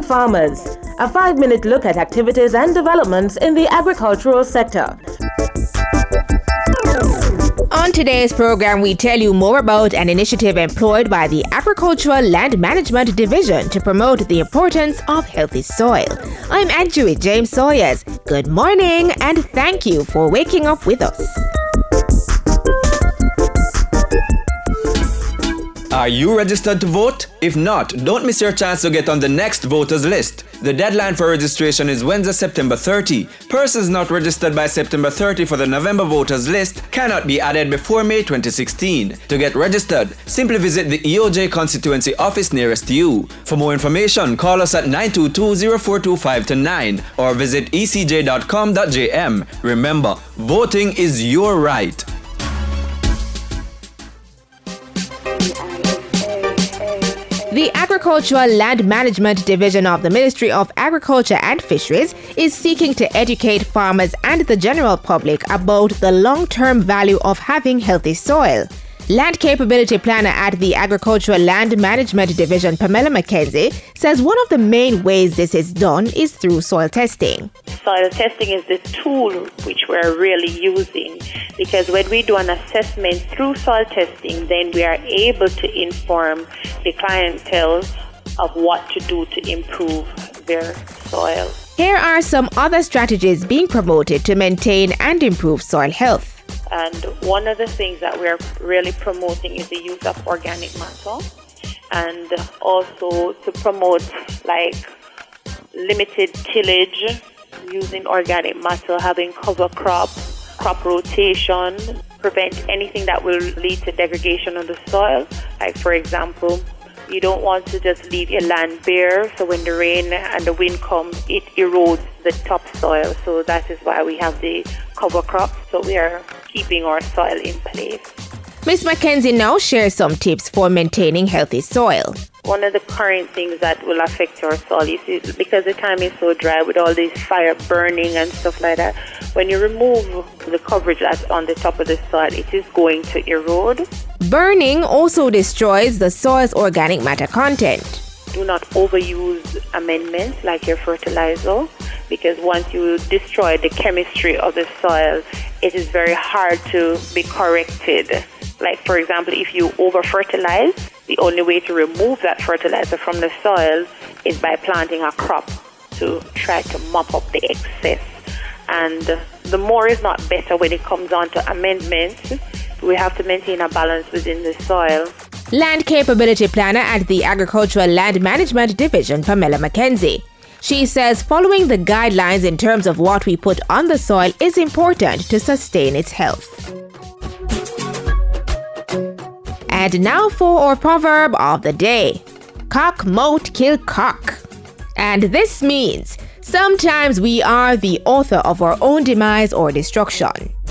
Farmers, a 5-minute look at activities and developments in the agricultural sector. On today's program, we tell you more about an initiative employed by the Agricultural Land Management Division to promote the importance of healthy soil. I'm Andrew James Sawyers. Good morning and thank you for waking up with us. Are you registered to vote? If not, don't miss your chance to get on the next voters list. The deadline for registration is Wednesday, September 30. Persons not registered by September 30 for the November voters list cannot be added before May 2016. To get registered, simply visit the EOJ constituency office nearest you. For more information, call us at 922-0425-9 or visit ecj.com.jm. Remember, voting is your right. The Agricultural Land Management Division of the Ministry of Agriculture and Fisheries is seeking to educate farmers and the general public about the long-term value of having healthy soil. Land Capability Planner at the Agricultural Land Management Division, Pamela McKenzie, says one of the main ways this is done is through soil testing. Soil testing is the tool which we're really using, because when we do an assessment through soil testing, then we are able to inform the clientele of what to do to improve their soil. Here are some other strategies being promoted to maintain and improve soil health. And one of the things that we're really promoting is the use of organic matter, and also to promote like limited tillage, using organic matter, having cover crop rotation, prevent anything that will lead to degradation of the soil. Like for example, you don't want to just leave your land bare, so when the rain and the wind comes, it erodes the topsoil. So that is why we have the cover crops, so we are keeping our soil in place. Ms. McKenzie now shares some tips for maintaining healthy soil. One of the current things that will affect our soil is because the time is so dry with all this fire burning and stuff like that, when you remove the coverage that's on the top of the soil, it is going to erode. Burning also destroys the soil's organic matter content. Do not overuse amendments like your fertilizer, because once you destroy the chemistry of the soil, it is very hard to be corrected. Like for example, if you over-fertilize, the only way to remove that fertilizer from the soil is by planting a crop to try to mop up the excess. And the more is not better when it comes on to amendments. We have to maintain a balance within the soil. Land Capability Planner at the Agricultural Land Management Division, Pamela McKenzie. She says following the guidelines in terms of what we put on the soil is important to sustain its health. And now for our proverb of the day. Cock mote kill cock. And this means sometimes we are the author of our own demise or destruction.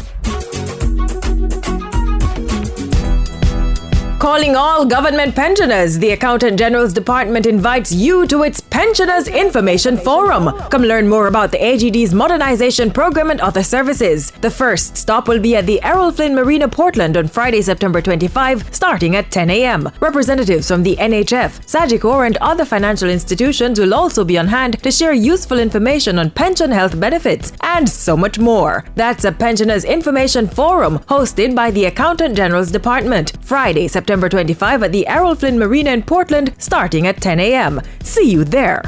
Calling all government pensioners, the Accountant General's Department invites you to its Pensioners Information Forum. Come learn more about the AGD's modernization program and other services. The first stop will be at the Errol Flynn Marina, Portland on Friday, September 25, starting at 10 a.m. Representatives from the NHF, Sagicor and other financial institutions will also be on hand to share useful information on pension health benefits and so much more. That's a Pensioners Information Forum hosted by the Accountant General's Department. Friday, September 25 at the Errol Flynn Marina in Portland, starting at 10 a.m. See you there.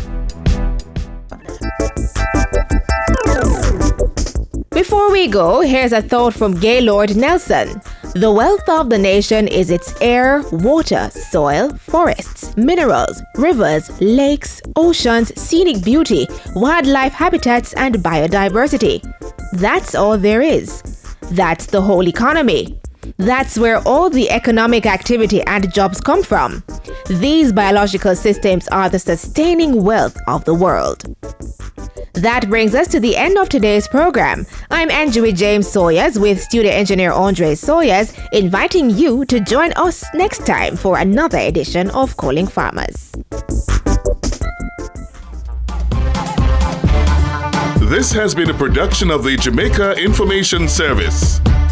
Before we go, here's a thought from Gaylord Nelson. The wealth of the nation is its air, water, soil, forests, minerals, rivers, lakes, oceans, scenic beauty, wildlife habitats, and biodiversity. That's all there is. That's the whole economy. That's where all the economic activity and jobs come from. These biological systems are the sustaining wealth of the world. That brings us to the end of today's program. I'm Andrew James Sawyers with studio engineer Andre Sawyers, inviting you to join us next time for another edition of Calling Farmers. This has been a production of the Jamaica Information Service.